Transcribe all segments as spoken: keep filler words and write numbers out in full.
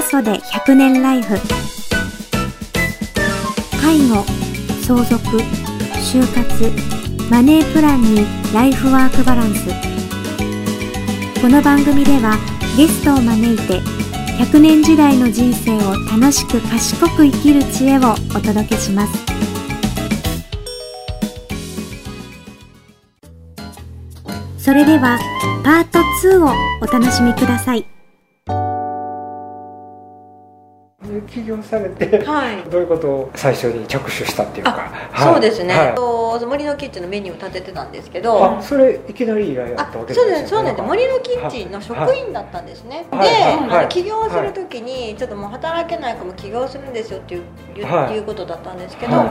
そでひゃくねんライフ。介護、相続、就活、マネープランにライフワークバランス。この番組ではゲストを招いてひゃくねん時代の人生を楽しく賢く生きる知恵をお届けします。それではパートツーをお楽しみください。 起業されて、はい、どういうことを最初に着手したっていうか。 はい、そうですね、はい、と森のキッチンのメニューを立ててたんですけど、 あ、それいきなり依頼やったわけですね。 そうですね、森のキッチンの職員だったんですね。はい、で、はい、起業するときにちょっともう働けないかも起業するんですよっていう、はい、いうことだったんですけど、はい、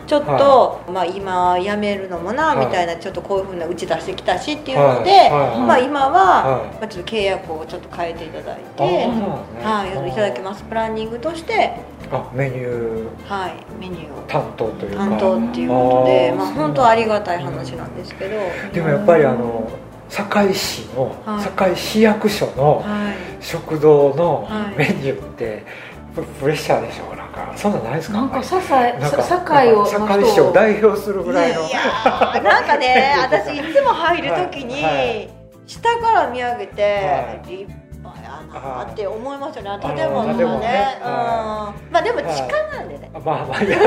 ちょっと、はい、まあ、今辞めるのもなみたいな、ちょっとこういうふうな打ち出してきたしっていうので、はいはい、まあ、今は、はい、まあ、ちょっと契約をちょっと変えていただいて、はい、いただきますプランニングとしてあメニュー、 はい、メニューを担当というか担当っていうことで、まあ、本当ありがたい話なんですけど、 でもやっぱりあの堺市の、はい、堺市役所の食堂のメニューって、はい、プレッシャーでしょう。なんかそんなないですか。 なんか堺を堺市を代表するぐらいの、 いやなんかね私いつも入る時に、はいはい、下から見上げて、はい、立派やなって思いますよね、建物がね、ね、うん、まあでも地下なんでね、 はい、まあまあいや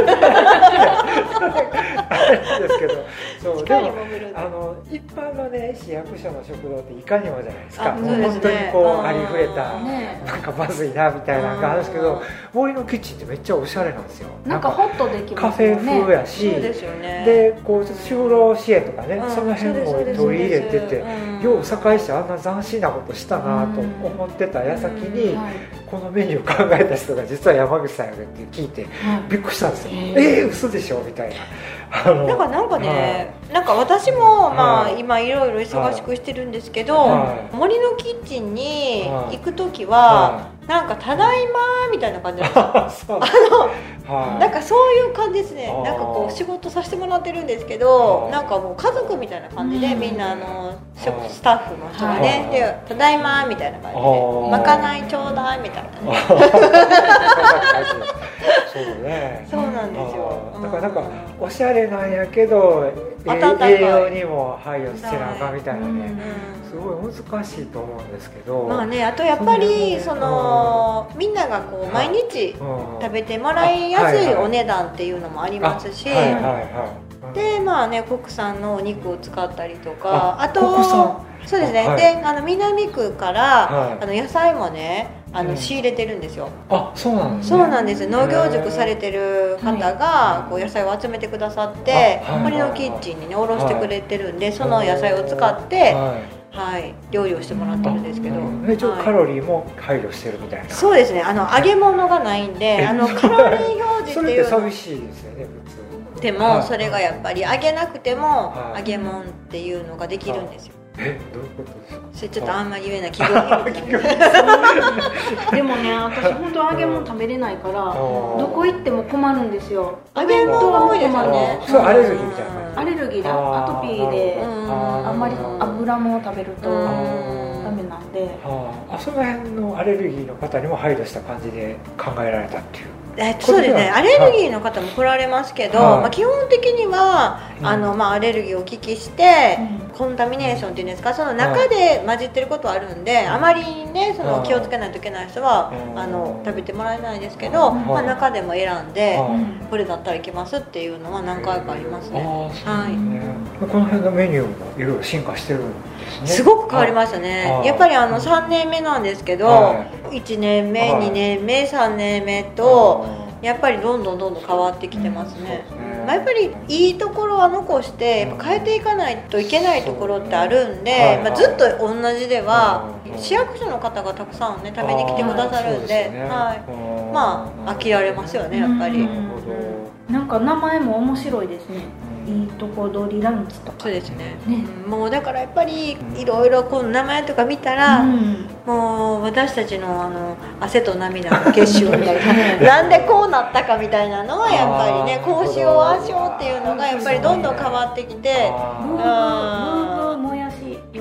ですけど、そうでもあの一般のね市役所の食堂っていかにもじゃないですか。もう本当にこうありふれた、ね、なんかまずいなみたいなのがあるんですけど、森のキッチンってめっちゃおしゃれなんですよ。 なんかホッとできますよね。 カフェ風やし、 そうですよね。 でこう就労支援とかね、うん、その辺も取り入れてて、うん、よう堺市あんな斬新なことしたなと思ってた矢先に、うん、はい、このメニュー考えた人が実は山口さんやでって聞いて、はい、びっくりしたんですよ。えー、嘘でしょみたいな。 なんかなんかね、はい、なんか私も、まあ、今いろいろ忙しくしてるんですけど、はい、森のキッチンに行くときは、はい、なんかただいまみたいな感じなんですよ。あの、はい、なんかそういう感じですね。なんかこう仕事させてもらってるんですけど、なんかもう家族みたいな感じで、みんなあのスタッフの人がね、でただいまみたいな感じで、まかないちょうだいみたいな。 そうね。 そうなんですよ。 だからなんかおしゃれなんやけど栄養にも配慮してなあかんみたいなね、すごい難しいと思うんですけど、 まあね、あとやっぱりそのみんながこう毎日食べてもらいやすいお値段っていうのもありますし、でまあね国産のお肉を使ったりとか、あとそうですね、であの南区からあの野菜もねあの仕入れてるんですよ。 あ、そうなんですね。 そうなんです。農業塾されてる方がこう野菜を集めてくださって、森のキッチンにね卸してくれてるんで、その野菜を使ってはい、料理をしてもらってるんですけど、 一応カロリーも配慮してるみたいな。 そうですね。あの揚げ物がないんで、あのカロリー表示っていうのそれって寂しいですよね、普通。 でもそれがやっぱり揚げなくても揚げ物っていうのができるんですよ。 え、どういうことですか？ それちょっとあんまり言えない企業秘密でもね、私本当揚げ物食べれないからどこ行っても困るんですよ。 揚げ物が多いですよね。 それアレルギーみたいな。 アレルギーだ、アトピーであんまり油も食べるとダメなんで、 あ、その辺のアレルギーの方にも配慮した感じで考えられたっていう。 えそうですね、アレルギーの方も来られますけど、はい、まあ、基本的には、うん、あのまあ、アレルギーをお聞きして、うん、コンタミネーションっていうんですか、その中で混じってることはあるんで、はい、あまりねその気をつけないといけない人は、はい、あの食べてもらえないですけど、はい、まあ、中でも選んで、はい、これだったらいけますっていうのは何回かありますね。はい、 この辺のメニューもいろいろ進化してるんですね。 すごく変わりましたね。やっぱりあのさんねんめなんですけど、はい、いちねんめ、はい、にねんめ、さんねんめとやっぱりどんどんどんどん変わってきてますね。うん、まあ、やっぱりいいところは残してやっぱ変えていかないといけないところってあるんで、まあ、ずっと同じでは市役所の方がたくさんね食べに来てくださるんで、はい、まあ飽きられますよね、やっぱり。 なんか名前も面白いですね。いいとこ取りランチとか。 そうですね。ね、もうだからやっぱりいろいろこの名前とか見たら、うん、もう私たちのあの汗と涙の結晶みたいななんでこうなったかみたいなのはやっぱりね、こうしようああしようっていうのがやっぱりどんどん変わってきて、 ブーブーもやしゆず塩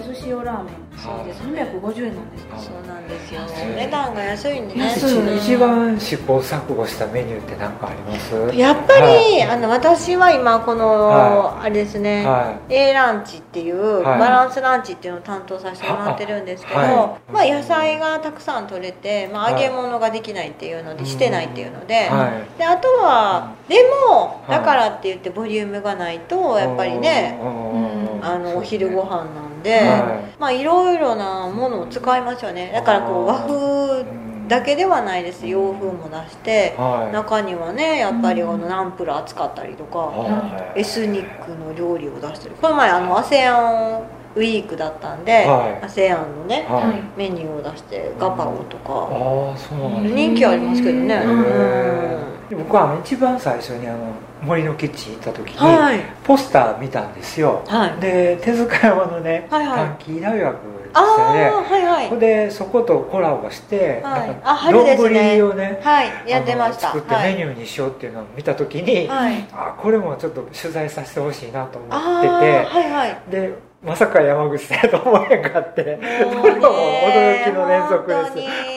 塩ラーメン、そうです、さんびゃくごじゅうえんなんです。 そうなんですよ、値段が安いんでね。 一番試行錯誤したメニューって何かあります？ やっぱり、あの私は今この、あれですね、A ランチっていうバランスランチっていうのを担当させてもらってるんですけど、まあ野菜がたくさん取れて、まあ、揚げ物ができないっていうので、してないっていうので、であとはでもだからって言ってボリュームがないとやっぱりね、あのお昼ご飯なんで、まあいろいろなものを使いますよね。だからこう和風だけではないです、洋風も出して、中にはねやっぱりこのナンプラー使ったりとか、エスニックの料理を出してる。この前あの アセアンウィークだったんで、はい、アセアンのね、はい、メニューを出してガパオとか、 ああそうなんです、 人気ありますけどね。 うん、僕は一番最初にあの森のキッチン行った時に、はい、ポスター見たんですよ、はい、で手塚山のね、はいはい、短期大学でしたね、はいはい、そでそことコラボして、はい、なんか丼をね、はい、やってました、作ってメニューにしようっていうのを見た時に、はい、あこれもちょっと取材させてほしいなと思ってて、はいはい、でまさか山口さんやと思えんかって、それはもう驚きの連続です。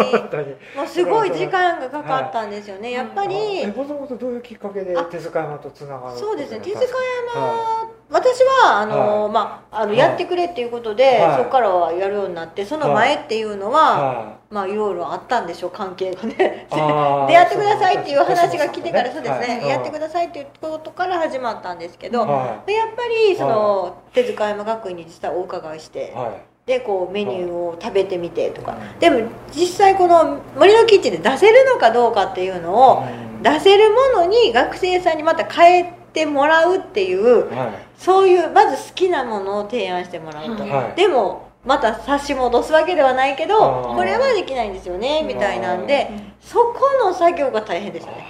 本当にもうすごい時間がかかったんですよね、はい、やっぱり。 もともとどういうきっかけで手塚山とつながる？ そうですね、手塚山、はい、私はあの、はい、まあ、あのやってくれっていうことで、はい、そこからはやるようになって、その前っていうのは、はい、まあいろいろあったんでしょう、関係がね。でやってくださいっていう話が来てから、そうですね、はい、やってくださいっていうことから始まったんですけど、はい、やっぱりその、はい、手塚山学院に実際お伺いして、はい、でこうメニューを食べてみてとか、はい、でも実際この森のキッチンで出せるのかどうかっていうのを、うん、出せるものに学生さんにまた変えてもらうっていう、はい、そういうまず好きなものを提案してもらうと、はい、でもまた差し戻すわけではないけどこれはできないんですよねみたいなんで、そこの作業が大変でしたね。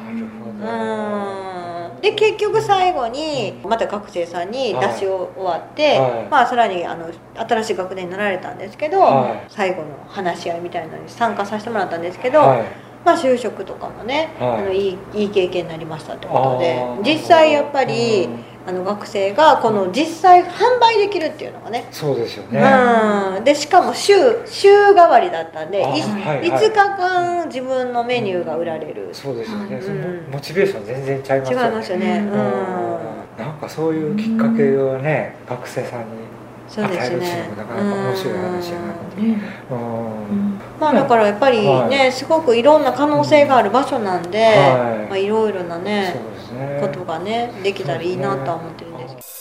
うんで結局最後にまた学生さんに出し終わって、はい、まあさらにあの新しい学年になられたんですけど、はい、最後の話し合いみたいなのに参加させてもらったんですけど、はい、まあ就職とかもね、はい、あのいい、いい経験になりましたってことで、実際やっぱりあの学生がこの実際販売できるっていうのがね、 そうですよね、 うん、でしかも週週替わりだったんで、はいはい、いつかかん自分のメニューが売られる、 そうですよね、うん、そのモチベーション全然ちゃいますよね。 違いますよね、うん、 なんかそういうきっかけをね、学生さんに与えるっていうのもなかなか面白い話やなって、うん、 まあだからやっぱりね、はい、すごくいろんな可能性がある場所なんで、はい、まあ、いろいろなね、そうですね、ことがねできたらいいなとは思ってるんですけど、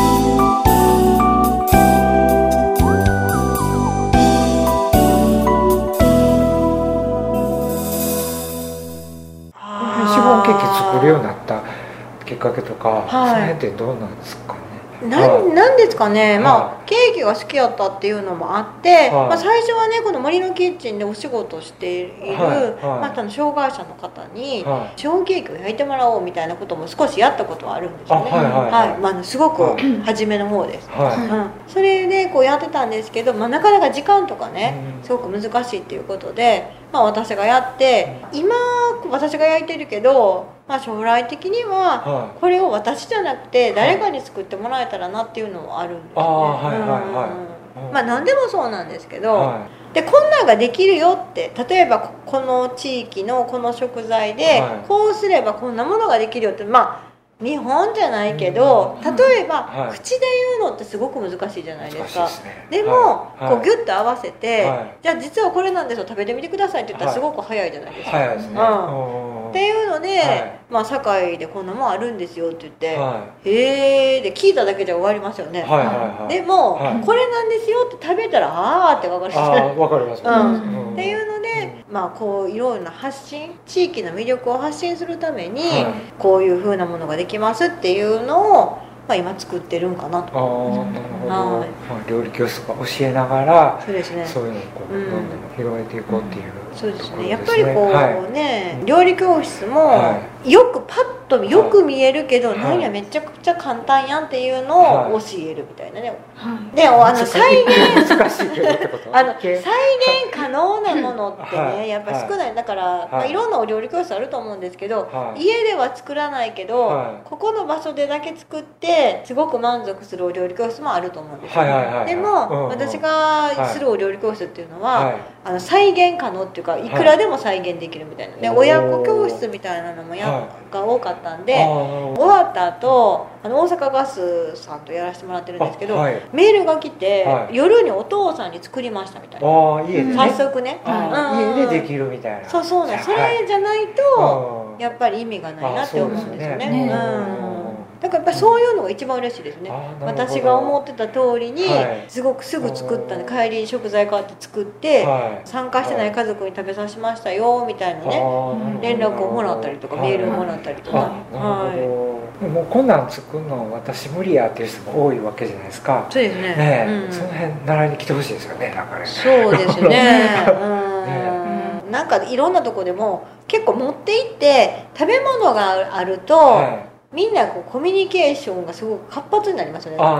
シフォンケーキ作るようになったきっかけとか、はい、その辺ってどうなんですかね。 な ん, なんですかね、まあ、ケーキが好きやったっていうのもあって、まあ、最初はねこの森のキッチンでお仕事している、まあ、障害者の方にシフォンケーキを焼いてもらおうみたいなことも少しやったことはあるんですよね。はいはいはい、まあ、すごく初めの方です、はい、うん、それでこうやってたんですけど、まあ、なかなか時間とかねすごく難しいっていうことで、まあ、私がやって今私が焼いてるけど、まあ、将来的にはこれを私じゃなくて誰かに作ってもらえたらなっていうのはあるんですね。まあ何でもそうなんですけど、はい、でこんなんができるよって、例えばこの地域のこの食材でこうすればこんなものができるよって、まあ日本じゃないけど、例えば、はい、口で言うのってすごく難しいじゃないですか。ですね、でも、はいはい、こうギュッと合わせて、はい、じゃあ実はこれなんですよ食べてみてくださいって言ったらすごく早いじゃないですか。はい、早いですね、うん、っていうので、はい、まあ堺でこんなもんあるんですよって言って、はい、へーで聞いただけじゃ終わりますよね。はいはいはい、でも、はい、これなんですよって食べたらあーって分かるじゃないですか。 分かります、 うんうん、っていうので、まあこういろいろな発信、地域の魅力を発信するために、はい、こういう風なものができますっていうのを、まあ、今作ってるんかなと。 ああ、なるほど、はい、まあ、料理教室とか教えながらそうですね、そういうのをこう、うん、どんどん広げていこうっていう、 うん、そうですね、やっぱりこうね、はい、料理教室も、はい、よくパッととよく見えるけど、はい、なんやめちゃくちゃ簡単やんっていうのを教えるみたいなね、はい、であの再現難しいけどってことあの再現可能なものってね、はい、やっぱ少ない。だから、はいまあ、いろんなお料理教室あると思うんですけど、はい、家では作らないけど、はい、ここの場所でだけ作ってすごく満足するお料理教室もあると思うんですよ、はいはいはいはい、でも、うんうん、私がするお料理教室っていうのは、はい、あの再現可能っていうかいくらでも再現できるみたいな、で親子教室みたいなのもや、はい、が多かったんで、終わった後あの大阪ガスさんとやらせてもらってるんですけど、はい、メールが来て、はい、夜にお父さんに作りましたみたいな、あ家でね、早速ね、 うん、家でできるみたいな、 そうそうね、それじゃないとやっぱり意味がないなって思うんですよね。ね、うんだからやっぱりそういうのが一番嬉しいですね。私が思ってた通りにすごくすぐ作ったんで、帰りに食材買って作って参加してない家族に食べさせましたよみたいなね連絡をもらったりとかメールをもらったりとか、はい、 もうこんなん作るの私無理やっていう人も多いわけじゃないですか。 そうですね。 ね、うん、その辺習いに来てほしいですよね。なんかね。 そうですね。うん、なんかいろんなとこでも結構持って行って食べ物があると、はい、みんなこうコミュニケーションがすごく活発になりますよね。